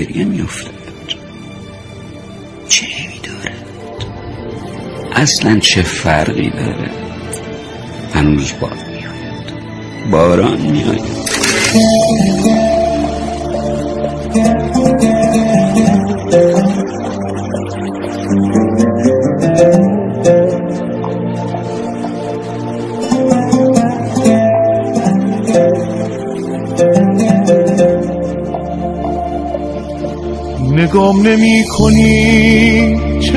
گریه میافتد. چه عیبی دارد؟ اصلا چه فرقی دارد؟ هنوز باد میآید، باران میآید. نگام نمی کنی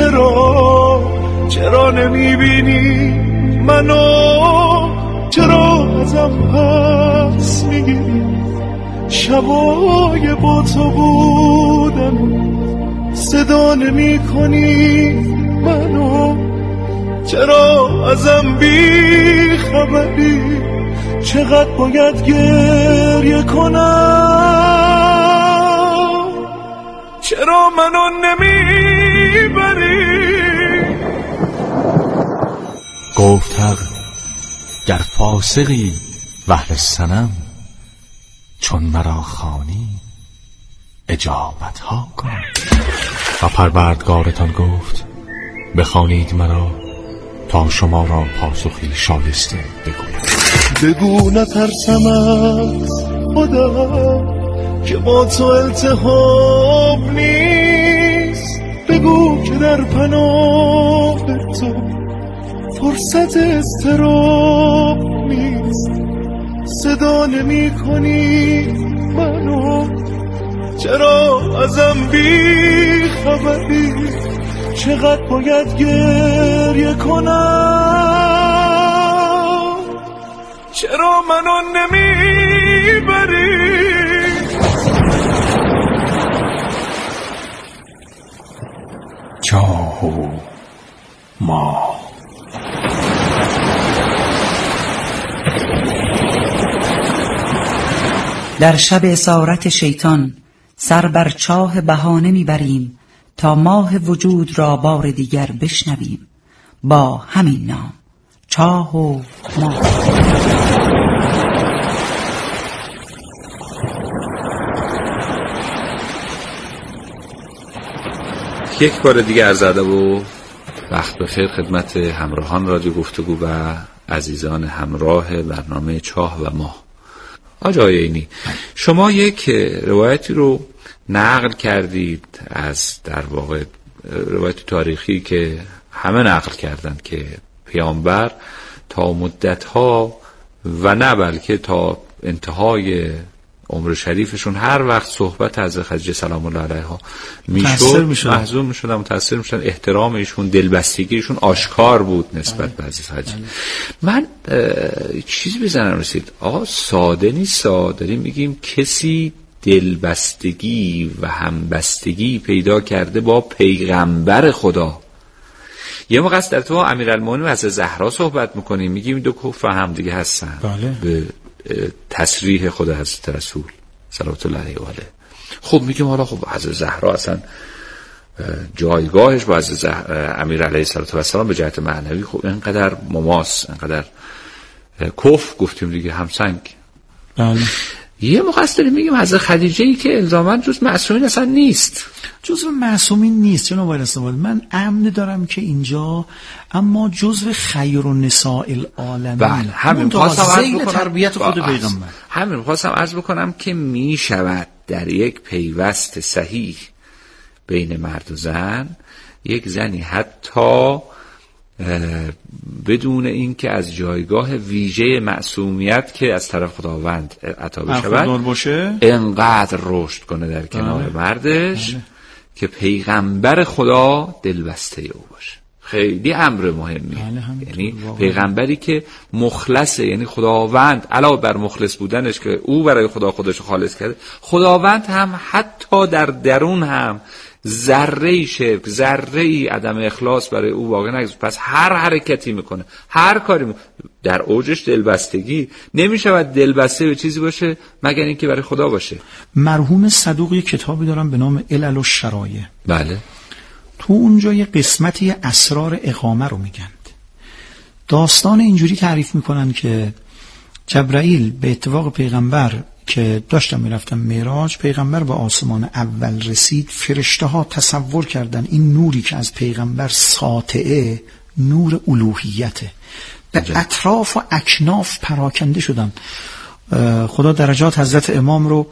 چرا نمی بینی منو؟ چرا ازم پس میگیری شبای با تو بودن؟ صدا نمی کنی منو؟ چرا ازم بی خبری؟ چقدر باید گریه کنم؟ چرا منو نمیبری؟ گفت حق گر فاسقی وحل صنم، چون مرا خوانی اجابت ها کنم. و پروردگارتان گفت بخوانید مرا تا شما را پاسخی شایسته بگویم. بگو نترسم از خدا که با تو التهاب نیست. بگو که در پناه تو فرصت اضطراب نیست. صدا نمی کنی منو؟ چرا ازم بی خبری؟ چقدر باید گریه کنم؟ چرا منو نمیبری؟ چاه و ما در شب اسارت شیطان سر بر چاه بهانه میبریم تا ماه وجود را بار دیگر بشنویم با همین نام، چاه و ما. یک بار دیگه عرض ادب و وقت بخیر خدمت همراهان رادیو گفتگو و عزیزان همراه برنامه چاه و ماه. آقای عینی، شما یک روایتی رو نقل کردید از در واقع روایت تاریخی که همه نقل کردند که پیامبر تا مدتها و نه بلکه تا انتهای عمر شریفشون هر وقت صحبت از خدیجه سلام الله علیها میشد محزون میشدن، متاثر میشدن. احترام ایشون، دلبستگیشون آشکار بود نسبت به عزیز خدیجه. من چیزی بزنم رسید آقا، ساده نیست، داریم میگیم کسی دلبستگی و همبستگی پیدا کرده با پیغمبر خدا. یه موقع است در تو امیرالمومنین و از زهرا صحبت میکنیم، میگیم دو کفر هم دیگه هستن. بله. به تصریح خود حضرت رسول صلوات الله علیه و آله. خب میگیم حالا خب حضرت زهرا اصلا جایگاهش با حضرت امیر علیه السلام به جهت معنوی خب اینقدر مماس، اینقدر کف گفتیم دیگه، همسنگ. بله. یه موقع است داریم میگیم حضرت خدیجه ای که الزاماً جز معصومین اصلا نیست. جزو معصومین نیست جناب آقای استواد. من امن دارم که اینجا اما جزو خیر النساء العالمین. بله، همین خواستم زیل تربیت خود پیغمبر. همین خواستم عرض بکنم که می شود در یک پیوست صحیح بین مرد و زن، یک زنی حتی بدون اینکه از جایگاه ویژه معصومیت که از طرف خداوند عطا بشود انقدر رشد کنه در کنار مردش که پیغمبر خدا دلبسته او باشه. خیلی امر مهمی. یعنی پیغمبری که مخلصه، یعنی خداوند علاوه بر مخلص بودنش که او برای خدا خودش خالص کرده، خداوند هم حتی در درون هم ذره‌ای شرک، ذره‌ای عدم اخلاص برای او واقع نگذاره. پس هر حرکتی میکنه، هر کاری میکنه، در اوجش دلبستگی نمیشود دلبسته به چیزی باشه مگر اینکه برای خدا باشه. مرحوم صدوق یک کتابی دارم به نام علل الشرایع. بله. تو اونجا یه قسمتی اسرار اقامه رو میگن. داستان اینجوری تعریف میکنن که جبرائیل به اتفاق پیغمبر که داشتم میرفتم معراج، پیغمبر به آسمان اول رسید، فرشته ها تصور کردن این نوری که از پیغمبر ساطعه نور الوهیته، به اطراف و اکناف پراکنده شدن. خدا درجات حضرت امام رو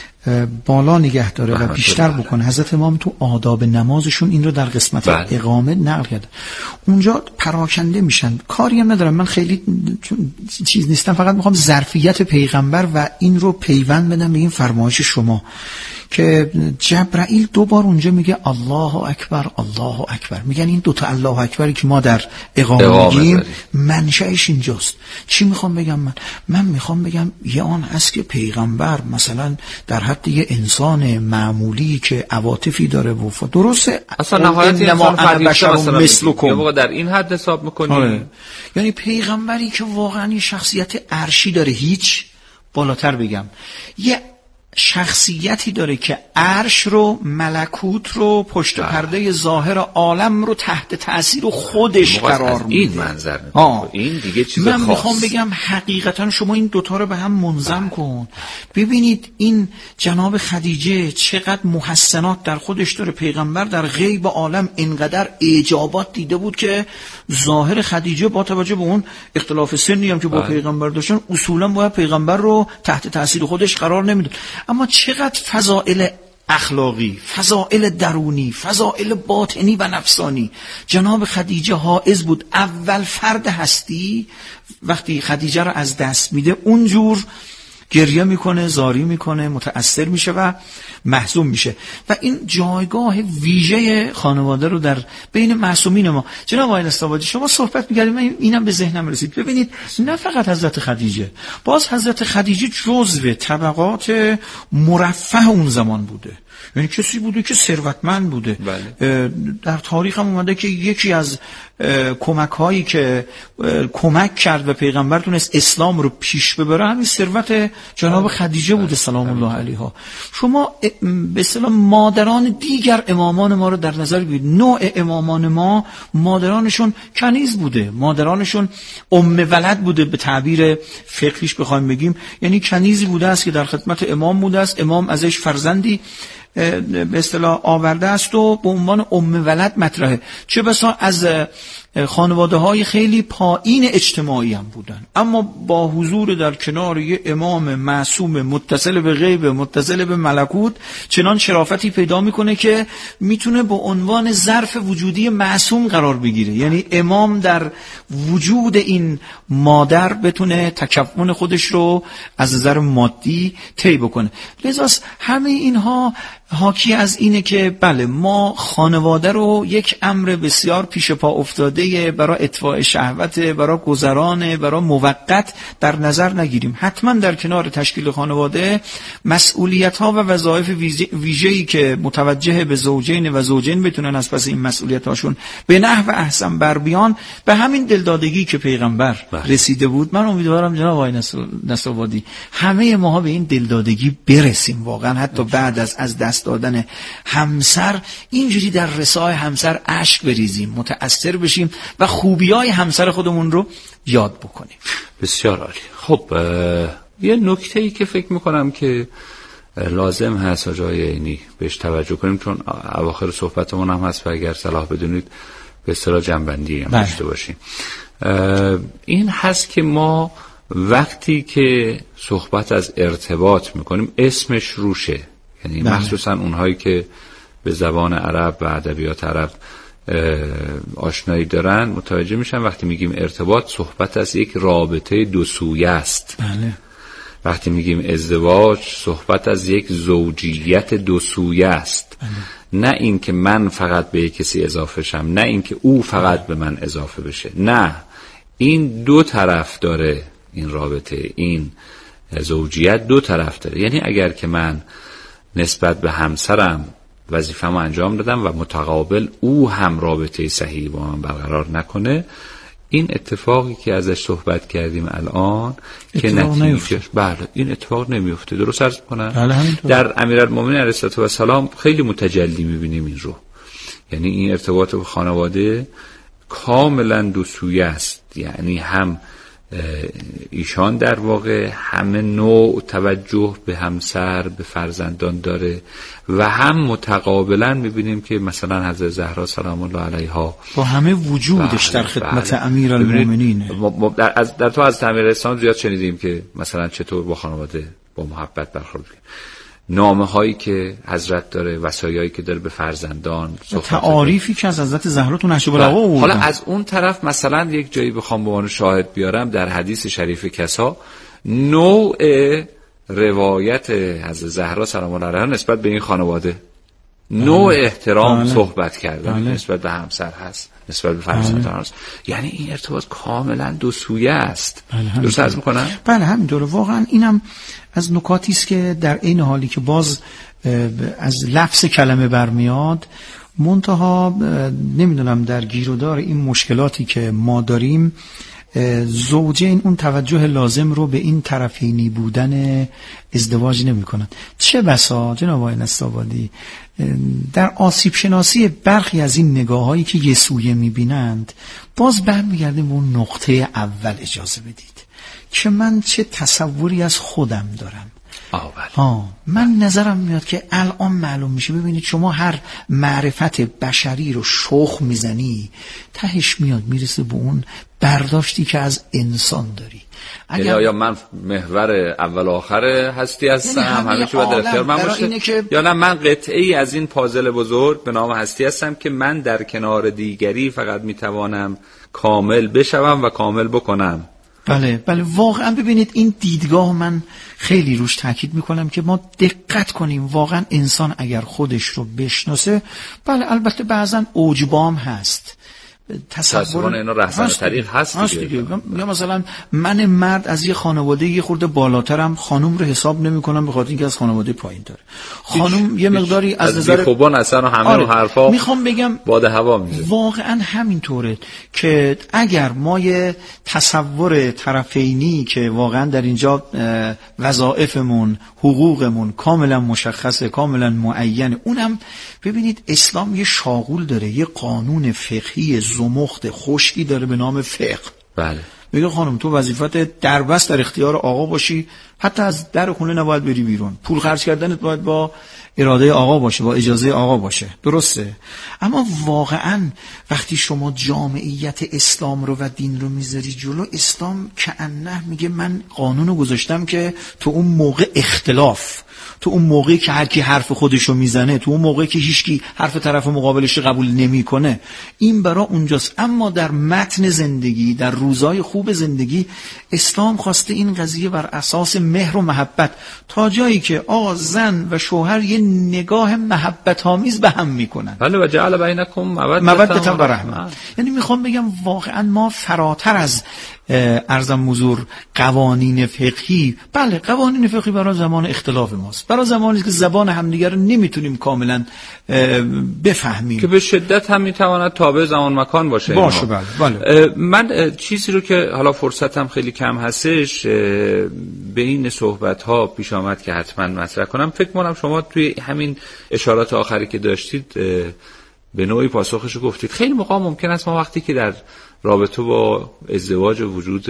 بالا نگه داره و بیشتر بکنه. حضرت امام تو آداب نمازشون این رو در قسمت اقامه نقل کرده. اونجا پراکنده میشن. کاری هم ندارم، من خیلی چیز نیستم، فقط میخوام ظرفیت پیغمبر و این رو پیوند بدم به این فرمایش شما که جبرائیل 2 بار اونجا میگه الله اکبر الله اکبر. میگن این 2 تا الله اکبری که ما در اقامه میگیم منشأش اینجاست. چی میخوام بگم من میخوام بگم یه آن هست که پیغمبر مثلا در حد یه انسان معمولی که عواطفی داره و درسته، اصلا نهایت انسان فرشته مثلکم، یا واقعا در این حد حساب میکنی. یعنی پیغمبری که واقعا شخصیت عرشی داره، هیچ بالاتر بگم یه شخصیتی داره که عرش رو، ملکوت رو، پشت پرده ظاهر عالم رو تحت تأثیر خودش قرار میده. این منظر این دیگه چیز من خاص. میخوام بگم حقیقتا شما این 2 تا رو به هم منظم کن. ببینید این جناب خدیجه چقدر محسنات در خودش داره. پیغمبر در غیب عالم اینقدر اجابات دیده بود که ظاهر خدیجه با توجه به اون اختلاف سنی هم که با پیغمبر داشتن اصولا باید پیغمبر رو تحت تأثیر خودش قرار نمیداد. اما چقدر فضائل اخلاقی، فضائل درونی، فضائل باطنی و نفسانی جناب خدیجه حائز بود. اول فرد هستی وقتی خدیجه رو از دست میده اونجور گریه میکنه، زاری میکنه، متأثر میشه و محزون میشه و این جایگاه ویژه خانواده رو در بین معصومین ما. جناب آقای نستابادی شما صحبت می‌کردید، من اینم به ذهنم رسید. ببینید نه فقط حضرت خدیجه، باز حضرت خدیجه جزو طبقات مرفه اون زمان بوده، یعنی کسی بوده که ثروتمند بوده. در تاریخ هم اومده که یکی از کمک هایی که کمک کرد و پیغمبر تونست اسلام رو پیش ببره همین ثروت جناب خدیجه بوده سلام الله علیها. شما به اصطلاح مادران دیگر امامان ما رو در نظر بگیرید. نوع امامان ما مادرانشون کنیز بوده، مادرانشون ولد بوده، به تعبیر فقهیش بخوایم بگیم یعنی کنیزی بوده است که در خدمت امام بوده است، امام ازش فرزندی به اصطلاح آورده است و به عنوان ولد مطرحه. چه بسا از خانواده های خیلی پایین اجتماعی هم بودن، اما با حضور در کنار یه امام معصوم متصل به غیب، متصل به ملکوت، چنان شرافتی پیدا میکنه که میتونه به عنوان ظرف وجودی معصوم قرار بگیره. یعنی امام در وجود این مادر بتونه تکون خودش رو از نظر مادی طی بکنه. لذا همه اینها حاکی از اینه که بله ما خانواده رو یک امر بسیار پیش پا افتاده برای اطفاء شهوت، برای گذران، برای موقت در نظر نگیریم. حتما در کنار تشکیل خانواده مسئولیت‌ها و وظایف ویژه‌ای که متوجه به زوجین و زوجین بتونن از پس این مسئولیت‌هاشون به نحو احسن بر بیان، به همین دلدادگی که پیغمبر رسیده بود. من امیدوارم جناب آقای نصرآبادی همه ماها به این دلدادگی برسیم واقعا، حتی بعد از دست دادن همسر اینجوری در رسای همسر اشک بریزیم، متأثر بشیم و خوبی‌های همسر خودمون رو یاد بکنیم. بسیار عالی. خب یه نکته‌ای که فکر می‌کنم که لازم هست آقای عینی بهش توجه کنیم، چون اواخر صحبتمون هم هست و اگر صلاح بدونید به اصطلاح جنبندی هم داشته باشیم. این هست که ما وقتی که صحبت از ارتباط می‌کنیم اسمش روشه، یعنی مخصوصا اونهایی که به زبان عرب و ادبیات عرب آشنایی دارن متوجه میشن وقتی میگیم ارتباط صحبت از یک رابطه دو سویه است. بله. وقتی میگیم ازدواج صحبت از یک زوجیت دو سویه است. بله. نه این که من فقط به یک کسی اضافه شم، نه این که او فقط به من اضافه بشه، نه، این دو طرف داره، این رابطه، این زوجیت دو طرف داره. یعنی اگر که من نسبت به همسرم وظیفه‌مو انجام دادم و متقابل او هم رابطه صحیح با من برقرار نکنه، این اتفاقی که ازش صحبت کردیم الان که نتیجهش بله این اتفاق نمیفته. درست عرض کنم؟ در امیرالمومنین علیه السلام خیلی متجلی میبینیم این رو، یعنی این ارتباط با خانواده کاملا دو سویه است، یعنی هم ایشان در واقع همه نوع توجه به همسر به فرزندان داره و هم متقابلا میبینیم که مثلا حضرت زهرا سلام الله علیها با همه وجودش در خدمت امیرالمومنین. در تو از امیرالاسلام زیاد شنیدیم که مثلا چطور با خانواده با محبت برخورد کنه، نامه هایی که حضرت داره، وصایایی که داره به فرزندان، تعاریفی که از حضرت زهرا تو نهج البلاغه آوردن. حالا از اون طرف مثلا یک جایی بخوام به عنوان شاهد بیارم، در حدیث شریف کسا نوع روایت حضرت زهرا سلام الله علیها نسبت به این خانواده، نوع احترام صحبت کردن نسبت به همسر هست، نسبت به فرزندان هست، یعنی این ارتباط کاملا دو سویه است. درست عرض میکنم؟ بله همینطوره. واقعا اینم از نکاتی است که در این حالی که باز از لفظ کلمه برمیاد، منتها نمیدونم در گیرودار این مشکلاتی که ما داریم زوجین اون توجه لازم رو به این طرفینی بودن ازدواج نمی کنن. چه بسا جناب آقای نستابادی در آسیب شناسی برخی از این نگاه هایی که یه سویه می بینند، باز برمیگردیم به اون نقطه اول. اجازه بدید که من چه تصوری از خودم دارم. من نظرم میاد که الان معلوم میشه. ببینید شما هر معرفت بشری رو شخم میزنی، تهش میاد میرسه به اون برداشتی که از انسان داری. یا من محور اول و آخر هستی هستم، همه چی باید در اختیار من باشه، یا نه من قطعه‌ای از این پازل بزرگ به نام هستی هستم که من در کنار دیگری فقط میتوانم کامل بشوم و کامل بکنم. بله واقعا ببینید این دیدگاه من خیلی روش تاکید میکنم که ما دقت کنیم. واقعا انسان اگر خودش رو بشناسه، بله البته بعضا عجبام هست، تصور اینا رهبر طریق هست دیگه. یا مثلا من مرد از یه خانواده یه خورده بالاترم، خانم رو حساب نمی‌کنم به خاطر اینکه از خانواده پایین‌تره. خانم یه مقداری از نظر خوبان اصلا همه رو حرفا میخوام بگم باد هوا میزنه. واقعا همینطوره که اگر ما یه تصور طرفینی که واقعا در اینجا وظایفمون، حقوقمون کاملا مشخصه، کاملا معینه، اونم ببینید اسلام یه شاغول داره، یه قانون فقهی زمخت خشکی داره به نام فقه. بله. میگه خانم تو وظیفت دربست در اختیار آقا باشی، حتی از در خونه نباید بری بیرون، پول خرج کردنت باید با اراده آقا باشه، با اجازه آقا باشه. درسته؟ اما واقعا وقتی شما جامعیت اسلام رو و دین رو میذاری جلو، اسلام کأنه میگه من قانونو گذاشتم که تو اون موقع اختلاف، تو اون موقعی که هر کی حرف خودشو میزنه، تو اون موقعی که هیچکی حرف طرف مقابلش رو قبول نمیکنه، این برا اونجاست. اما در متن زندگی، در روزای خوب زندگی، اسلام خواسته این قضیه بر اساس مهر و محبت، تا جایی که آقا زن و شوهر یه نگاه محبت آمیز به هم میکنن. بله و جعل بینکم مودة و رحمه. یعنی میخوام بگم واقعا ما فراتر از ارزم حضور قوانین فقهی، بله قوانین فقهی برای زمان اختلاف ماست، برای زمانی که زبان همدیگر رو نمیتونیم کاملا بفهمیم، که به شدت هم میتواند تابع زمان مکان باشه. بله. من چیزی رو که حالا فرصتم خیلی کم هستش به این صحبت ها پیش آمد که حتما مطرح کنم، فکر کنم شما توی همین اشارات آخری که داشتید به نوعی پاسخش رو گفتید. خیلی موقع ممکن است ما وقتی که در رابطه با ازدواج و وجود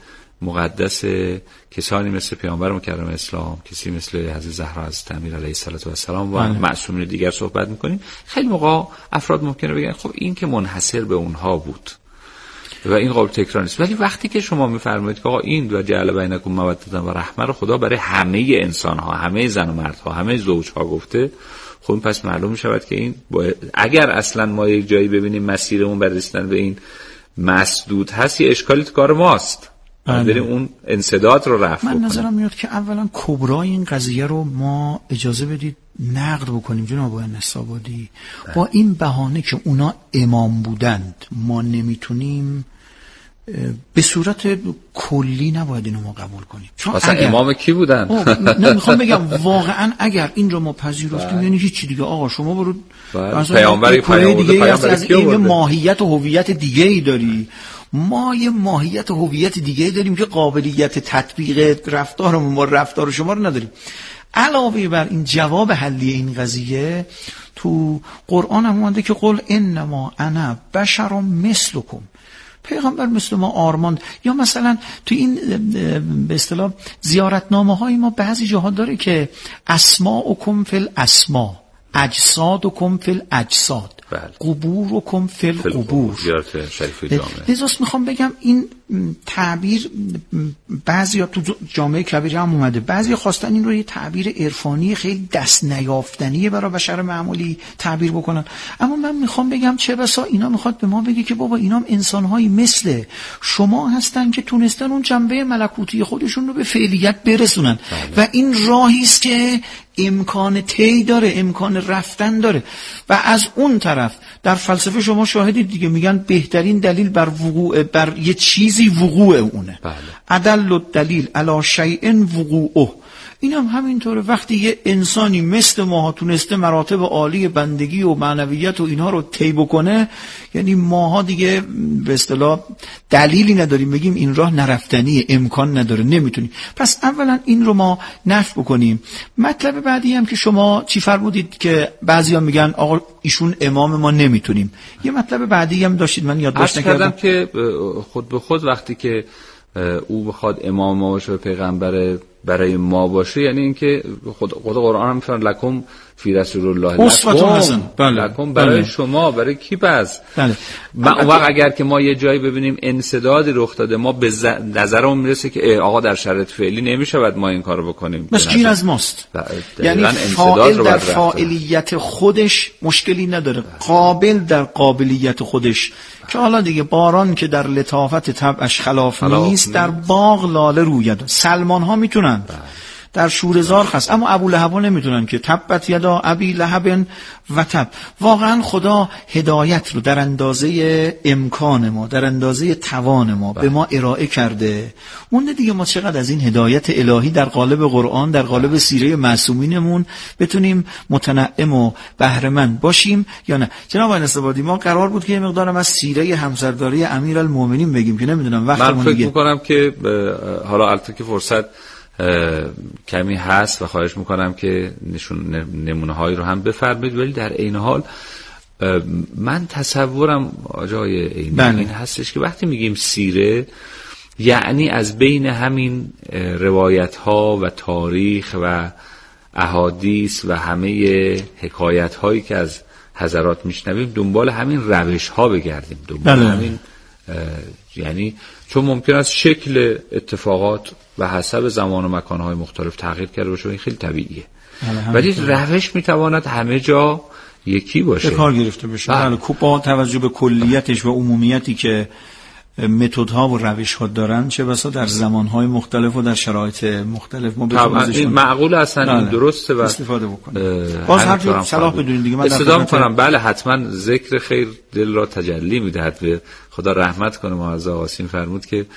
مقدس کسانی مثل پیامبر مکرم اسلام، کسی مثل حضرت زهرا، حضرت امیر علیه السلام و معصومین دیگر صحبت میکنیم، خیلی موقع افراد ممکنه بگن خب این که منحصر به اونها بود و این قابل تکرار نیست. ولی وقتی که شما میفرمایید که آقا این و جعل بینکم مودة و رحمه رو خدا برای همه انسان ها، همه زن و مردها، همه زوج ها گفته، خب پس معلوم میشود که این اگر اصلا ما یک جایی ببینیم مسیرمون برای رسیدن به این مسدود هست، یه اشکالی تو کار ماست، بریم اون انسداد رو رفع من بکنیم. نظرم میاد که اولا کبرای این قضیه رو ما اجازه بدید نقد بکنیم جناب آقای نستابادی. با این بهانه که اونا امام بودند ما نمیتونیم به صورت کلی نباید اینو ما قبول کنیم. چون اصلا امام کی بودن؟ نمیخوام بگم واقعا اگر این رو ما پذیرفتیم یعنی هیچ دیگه آقا شما برو پیامبری دیگه از این ماهیت و هویت دیگه ای داری، ما یه ماهیت و هویت دیگه ای داریم که قابلیت تطبیق رفتارمون با رفتار شما رو نداریم. علاوه بر این جواب حلی این قضیه تو قرآن هم اومده که قل انما انا بشر مثلکم. پیغمبر مثل ما آرمان. یا مثلا تو این به اصطلاح زیارتنامه های ما بعضی جاها داره که اسماءکم فی الاسماء، اجسادکم فی الاجساد، قبورکم فی القبور. زیارت شریف جامع. لذاست میخوام بگم این تعبیر بعضیا تو جامعه کبیر هم اومده، بعضیا خواستن این رو یه تعبیر عرفانی خیلی دست نیافتنی برای بشر معمولی تعبیر بکنن. اما من میخوام بگم چه بسا اینا میخواد به ما بگه که بابا اینا انسانهایی مثل شما هستن که تونستن اون جنبه ملکوتی خودشون رو به فعلیت برسونن و این راهی است که امکان طی داره، امکان رفتن داره. و از اون طرف در فلسفه شما شاهدید دیگه، میگن بهترین دلیل بر وقوع، بر یه چیزی وقوع اونه. ادل الدلیل علی شیء وقوعه. این هم همینطوره. وقتی یه انسانی مثل ماها تونسته مراتب عالی بندگی و معنویت و اینها رو طی بکنه، یعنی ماها دیگه به اصطلاح دلیلی نداریم بگیم این راه نرفتنیه، امکان نداره، نمیتونیم. پس اولا این رو ما نفی بکنیم. مطلب بعدی هم که شما چی فرمودید که بعضیا میگن آقا ایشون امام ما نمیتونیم. یه مطلب بعدی هم داشتید من یادداشت نکردم که خود به خود وقتی که او بخواد امام ما باشه و پیغمبر برای ما باشه، یعنی اینکه خود قرآن هم میفرماید لکم فی رسول الله لکم برای شما، برای کی پس؟ اون وقت اگر که ما یه جایی ببینیم انسدادی رخ داده، ما به نظرمون میرسه که آقا در شرایط فعلی نمیشود ما این کارو بکنیم، بس گیر از ماست. یعنی فاعل در فاعلیت خودش مشکلی نداره، قابل در قابلیت خودش، که حالا دیگه باران که در لطافت طبعش خلاف نیست، در باغ لاله روید. سلمان ها میتونن در شورزار خست، اما ابو لهب نمیتونن که تبت یدا ابی لهب و تب. واقعا خدا هدایت رو در اندازه امکان ما، در اندازه توان ما به ما ارائه کرده. مونده دیگه ما چقدر از این هدایت الهی در قالب قرآن، در قالب سیره معصومینمون بتونیم متنعم و بهره‌مند باشیم یا نه. جناب آقای نصرآبادی، ما قرار بود که یه مقدارم از سیره همسرداری امیرالمومنین بگیم که نمیدونم وقتمون دیگه. من فکر می‌کنم که حالا البته که فرصت کمی هست و خواهش میکنم که نمونه هایی رو هم بفرمایید، ولی در این حال من تصورم آجای این هستش که وقتی میگیم سیره، یعنی از بین همین روایت ها و تاریخ و احادیث و همه حکایت هایی که از حضرات میشنویم دنبال همین روش ها بگردیم، دنبال همین، یعنی چون ممکن است شکل اتفاقات و حسب زمان و مکانهای مختلف تغییر کرده باشه، این خیلی طبیعیه، ولی روش میتواند همه جا یکی باشه، به کار گرفته بشه. بله، با توجه به کلیتش و عمومیتی که متدها و روش‌ها دارن، چه بسا در زمانهای مختلف و در شرایط مختلف ما بتونیم این معقول اصلا این درسته و استفاده بکنیم. باز هر جور صلاح بدونید دیگه. من استفاده می‌کنم. بله حتما ذکر خیر دل را تجلی می‌دهد. به خدا رحمت کنه. معاذ آقاسین فرمود که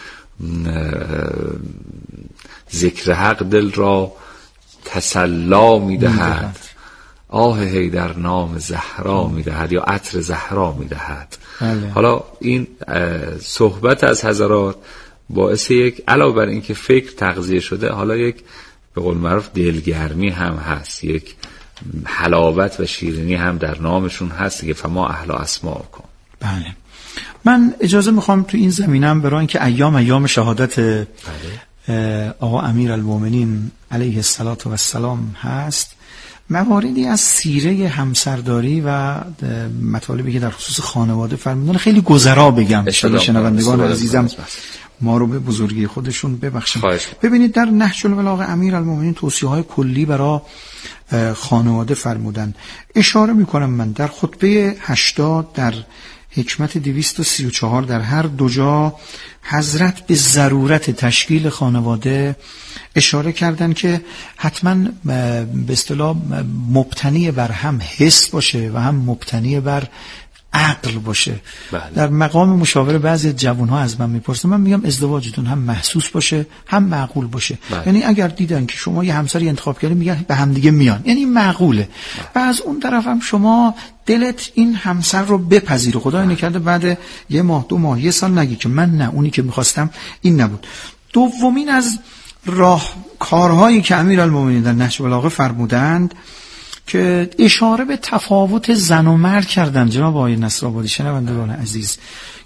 ذکر حق دل را تسلا می‌دهد، آه حیدر نام زهرا می‌دهد یا عطر زهرا می‌دهد. حالا این صحبت از حضرات باعث یک، علاوه بر این که فکر تغذیه شده، حالا یک به قول معروف دلگرمی هم هست، یک حلاوت و شیرینی هم در نامشون هست که فما اهل اسماء کن. بله، من اجازه میخوام تو این زمینم برای اینکه ایام شهادت آقا امیرالمومنین علیه السلام هست، مواردی از سیره همسرداری و مطالبی که در خصوص خانواده فرمودن خیلی گذرا بگم انشاءالله شنوندگان عزیزم ما رو به بزرگی خودشون ببخشن. ببینید در نهج البلاغه امیرالمومنین توصیه‌های کلی برای خانواده فرمودن. اشاره میکنم من در خطبه 80 در حکمت 234 در هر دو جا حضرت به ضرورت تشکیل خانواده اشاره کردن که حتما به اصطلاح مبتنی بر هم حس باشه و هم مبتنی بر عقل باشه. در مقام مشاوره بعضی جوانها از من میپرسن، من میگم ازدواجتون هم محسوس باشه هم معقول باشه. یعنی اگر دیدن که شما یه همسری انتخاب کردین میگن به هم دیگه میان، یعنی معقوله. و از اون طرف هم شما دلت این همسر رو بپذیره. خدا اینو کرده بعد یه ماه 2 ماه 1 سال نگی که من نه، اونی که میخواستم این نبود. دومین از کارهایی که امیرالمومنین در نهج البلاغه فرمودند که اشاره به تفاوت زن و مرد کردن جناب آقای نصرآبادی شنوندگان عزیز،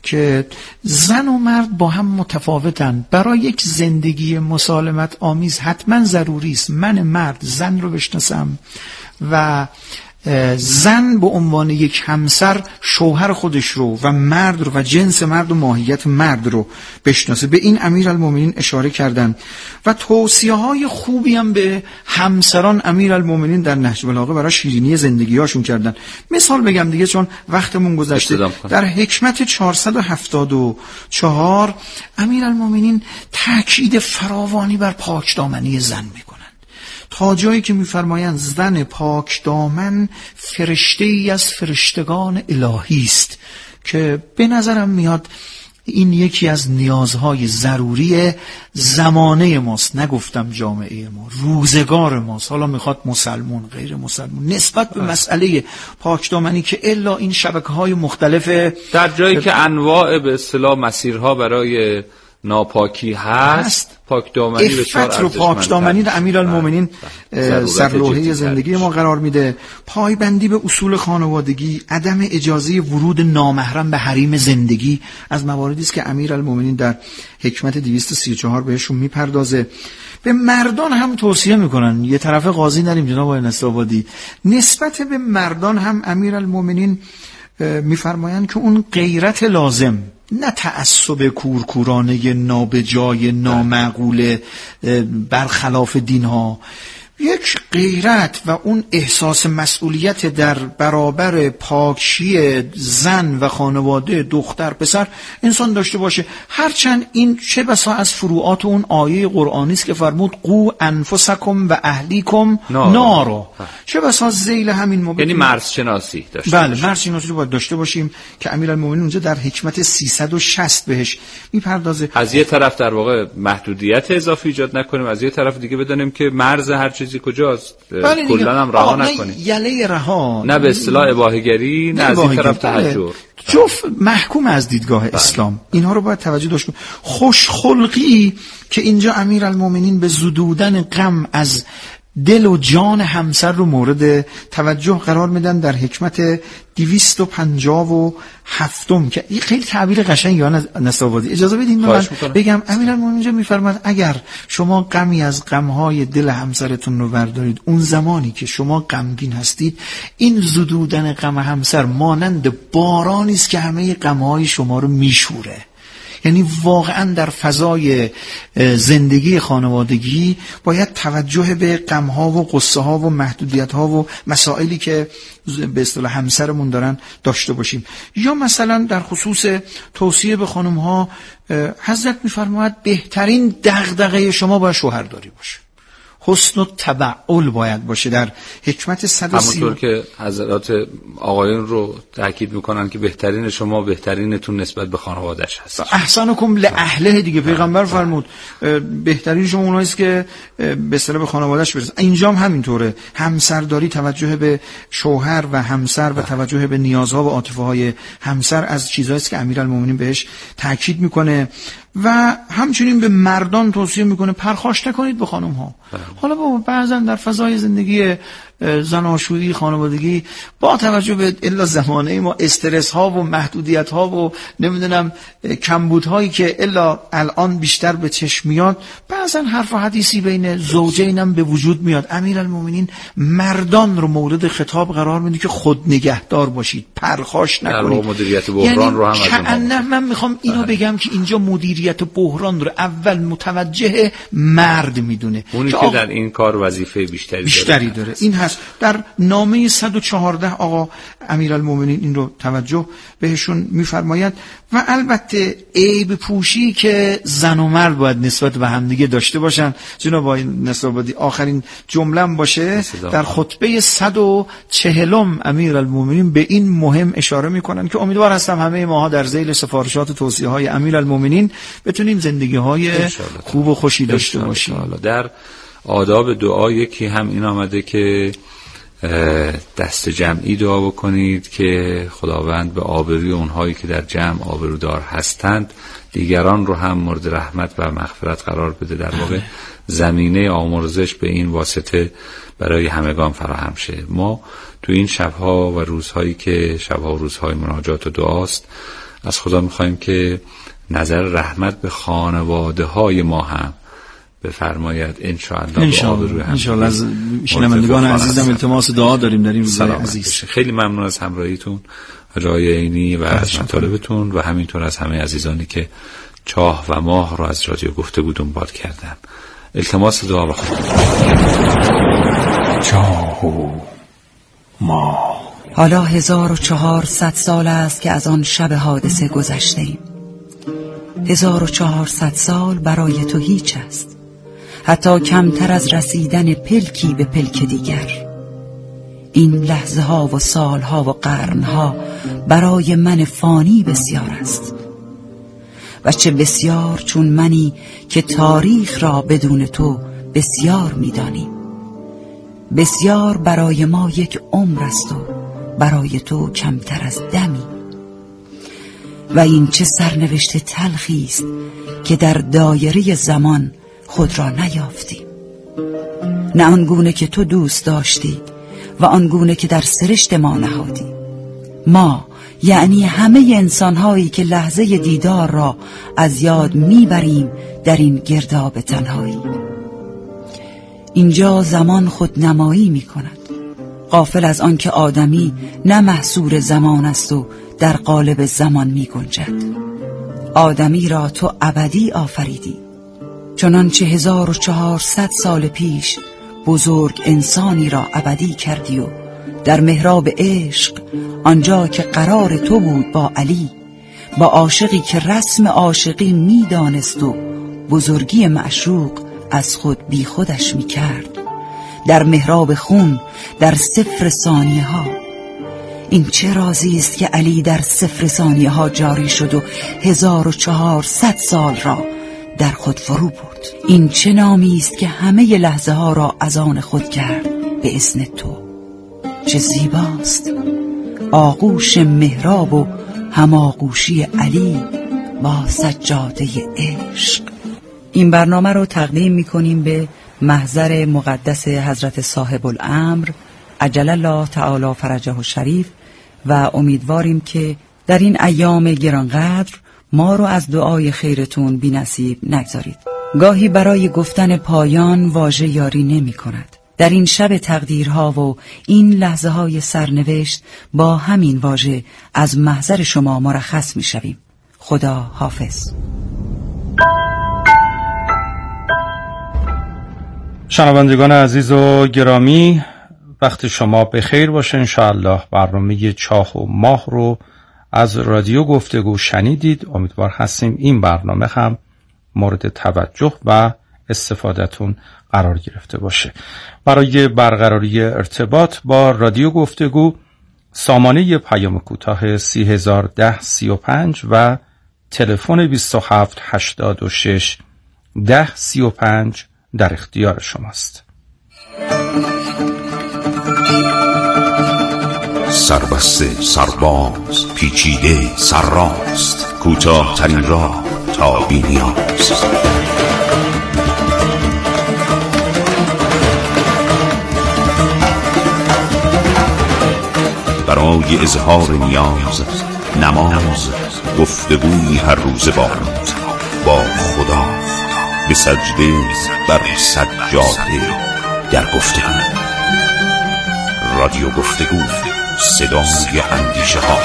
که زن و مرد با هم متفاوتن. برای یک زندگی مسالمت آمیز حتما ضروری است من مرد زن رو بشناسم و زن به عنوان یک همسر شوهر خودش رو و مرد رو و جنس مرد و ماهیت مرد رو بشناسه. به این امیرالمومنین اشاره کردن و توصیه های خوبی هم به همسران امیرالمومنین در نهج البلاغه برای شیرینی زندگی هاشون کردن. مثال بگم دیگه چون وقتمون گذشته. در حکمت 474 امیرالمومنین تاکید فراوانی بر پاکدامنی زن میکنن، تا جایی که می‌فرمایند زن پاک دامن فرشته‌ای از فرشتگان الهی است که به نظرم میاد این یکی از نیازهای ضروری زمانه ماست، نگفتم جامعه ما، روزگار ماست. حالا میخواد مسلمون غیر مسلمون نسبت به مسئله پاکدامنی که الا این شبکه‌های مختلف در جایی که انواع به اصطلاح مسیرها برای ناپاکی هست، پاکدامنی بسیار ارزشمندتر. پاکدامنی در امیرالمومنین سرلوحه زندگی ما قرار میده. پایبندی به اصول خانوادگی، عدم اجازه ورود نامحرم به حریم زندگی از مواردی است که امیرالمومنین در حکمت 234 بهشون میپردازه. به مردان هم توصیه میکنن، یه طرف قاضی نریم جناب آقای نصرآبادی. نسبت به مردان هم امیرالمومنین میفرمایند که اون غیرت لازم، نه تعصب کورکورانه نابجای نامعقول برخلاف دینها، یک غیرت و اون احساس مسئولیت در برابر پاکشی زن و خانواده، دختر پسر انسان داشته باشه. هرچند این چه بسا از فروعات اون آیه قرآنی است که فرمود قو انفسکم و اهلیکم نارو، چه بسا ذیل همین موضوع، یعنی مرز شناسی داشته بله مرز شناسی رو باید داشته باشیم که امیرالمومنین اونجا در حکمت 360 بهش میپردازه. از یه طرف در واقع محدودیت اضافی ایجاد نکنیم، از یه طرف دیگه بدونیم که مرز هر چیزی کجاست، کلا هم رها نکنیم، یله رها، نه به اصطلاح اباحه‌گری، نه از این طرف تهجر. جفت محکوم از دیدگاه اسلام. اینها رو باید توجه داشت کنیم. خوشخلقی که اینجا امیرالمومنین به زدودن غم از دل و جان همسر رو مورد توجه قرار میدن در حکمت 257 که این خیلی تعبیر قشنگی نصرآبادی. اجازه بدین من بگم امیرالمومنین اینجا میفرماد اگر شما غمی از غمهای دل همسرتون رو بردارید، اون زمانی که شما غمگین هستید، این زدودن غم همسر مانند بارانی است که همه غمهای شما رو میشوره. یعنی واقعا در فضای زندگی خانوادگی باید توجه به غم‌ها و غصه‌ها و محدودیت‌ها و مسائلی که به اصطلاح همسرمون دارن داشته باشیم. یا مثلا در خصوص توصیه به خانم‌ها حضرت می‌فرماید بهترین دغدغه شما باید شوهرداری باشه، حسن و تبعل باید باشه. در حکمت 130 همونطور که حضرات آقایون رو تاکید میکنن که بهترین شما بهترینتون نسبت به خانواده‌اش هست. احسنکم لاهله دیگه پیغمبر فرمود بهترین شما اونایی است که به اصطلاح به خانواده‌اش برسه. اینجا هم همینطوره، همسرداری، توجه به شوهر و همسر و توجه به نیازها و عاطفه‌های همسر از چیزایی است که امیرالمومنین بهش تاکید میکنه. و همچنین به مردان توصیه میکنه پرخاش نکنید به خانم ها. حالا بعضا در فضای زندگی زناشویی خانوادگی با توجه به الا زمانه ما استرس ها و محدودیت ها و نمیدونم کمبود هایی که الا الان بیشتر به چشم میاد، بعضا حرف و حدیثی بین زوجین هم به وجود میاد. امیرالمومنین مردان رو مورد خطاب قرار میده که خود نگهدار باشید، پرخاش نکنید. مدیریت بحران یعنی رو هم من میخوام اینو بگم که اینجا مدیریت بحران رو اول متوجه مرد میدونه، اونی که در این کار وظیفه بیشتری داره. این هست در نامه 114 آقا امیرالمومنین این رو توجه بهشون میفرماید. و البته عیب پوشی که زن و مرد باید نسبت به همدیگه داشته باشن. جناب آقای نصرآبادی آخرین جمله‌ام باشه در خطبه 140 امیرالمومنین به این مهم اشاره میکنن که امیدوار هستم همه ماها در ذیل سفارشات و توصیه‌های امیرالمومنین بتونیم زندگی‌های خوب و خوشی داشته باشیم. در آداب دعا یکی هم این آمده که دست جمعی دعا بکنید که خداوند به آبروی اونهایی که در جمع آبرودار هستند دیگران رو هم مورد رحمت و مغفرت قرار بده. در واقع زمینه آمرزش به این واسطه برای همگان فراهم شه. ما تو این شبها و روزهایی که شبها و روزهای مناجات و دعاست از خدا میخوایم که نظر رحمت به خانواده های ما هم بفرماید انشاءالله. از شنوندگان عزیزم التماس دعا داریم در این روزهای عزیز. خیلی ممنون از همراهیتون حاج آقای عینی و از مطالبتون و همینطور از همه عزیزانی که چاه و ماه رو از رادیو گفتگو دنبال کردن. التماس دعا و خدا. چاه و ماه. حالا 1400 سال است که از آن شب حادثه گذشته ایم. 1400 سال برای تو هیچ است، حتی کمتر از رسیدن پلکی به پلک دیگر. این لحظه ها و سال ها و قرن ها برای من فانی بسیار است، و چه بسیار چون منی که تاریخ را بدون تو بسیار می‌دانیم. بسیار برای ما یک عمر است و برای تو کمتر از دمی. و این چه سرنوشت تلخی است که در دایره زمان خود را نیافتیم، نه آنگونه که تو دوست داشتی و آنگونه که در سرشت ما نهادی. ما یعنی همه انسان‌هایی که لحظه دیدار را از یاد میبریم در این گرداب تنهایی. اینجا زمان خود نمایی میکند، غافل از آن که آدمی نه محصور زمان است و در قالب زمان میگنجد. آدمی را تو ابدی آفریدی، چنانچه 1400 سال پیش بزرگ انسانی را ابدی کردی و در محراب عشق، آنجا که قرار تو بود با علی، با عاشقی که رسم عاشقی میدانست و بزرگی معشوق از خود بی خودش میکرد، در محراب خون، در 0 ثانیه ها. این چه رازی است که علی در 0 ثانیه ها جاری شد و 1400 سال را در خود فرو برد. این چه نامی است که همه لحظه ها را از آن خود کرد به اذن تو. چه زیباست آغوش محراب و هماغوشی علی با سجاده عشق. این برنامه رو تقدیم می‌کنیم به محضر مقدس حضرت صاحب الامر عجل الله تعالی فرجه الشریف و امیدواریم که در این ایام گرانقدر ما رو از دعای خیرتون بی نصیب نگذارید. گاهی برای گفتن پایان واژه یاری نمی کند. در این شب تقدیرها و این لحظه های سرنوشت با همین واژه از محضر شما مرخص می شویم. خدا حافظ. شنوندگان عزیز و گرامی، وقت شما به خیر باشه. انشاءالله برنامه چاه و ماه رو از رادیو گفتگو شنیدید. امیدوار هستیم این برنامه هم مورد توجه و استفادهتون قرار گرفته باشه. برای برقراری ارتباط با رادیو گفتگو سامانه پیام کوتاه 301035 و تلفن 2786 1035 در اختیار شماست. سربسته، سرباز، پیچیده، سرراست، کوتاه ترین راه تا بی‌نیاز. برای اظهار نیاز، نماز، گفتگوی هر روز با خدا، به سجده بر سجاده در گفتگو. رادیو گفتگو، صدای اندیشه ها.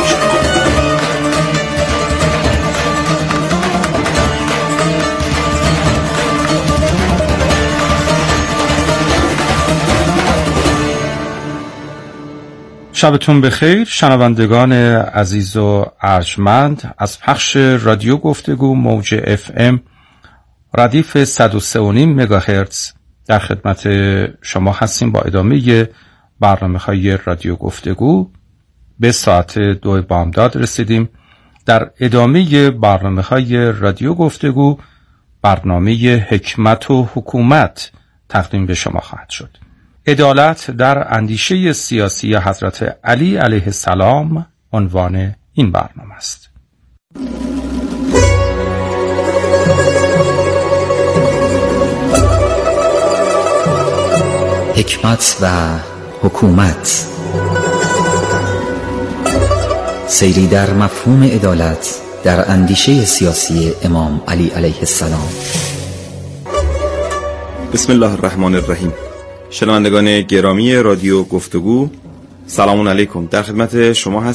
شبتون بخیر شنوندگان عزیز و ارجمند. از پخش رادیو گفتگو موج FM ردیف 103.5 مگاهرتز در خدمت شما هستیم با ادامه برنامه‌های رادیو گفتگو. به ساعت 2 بامداد رسیدیم. در ادامه برنامه‌های رادیو گفتگو برنامه حکمت و حکومت تقدیم به شما خواهد شد. عدالت در اندیشه سیاسی حضرت علی علیه السلام عنوان این برنامه است. حکمت و حکومت، سیری در مفهوم عدالت در اندیشه سیاسی امام علی علیه السلام. بسم الله الرحمن الرحیم. شنوندگان گرامی رادیو گفتگو، سلام علیکم. در خدمت شما هستم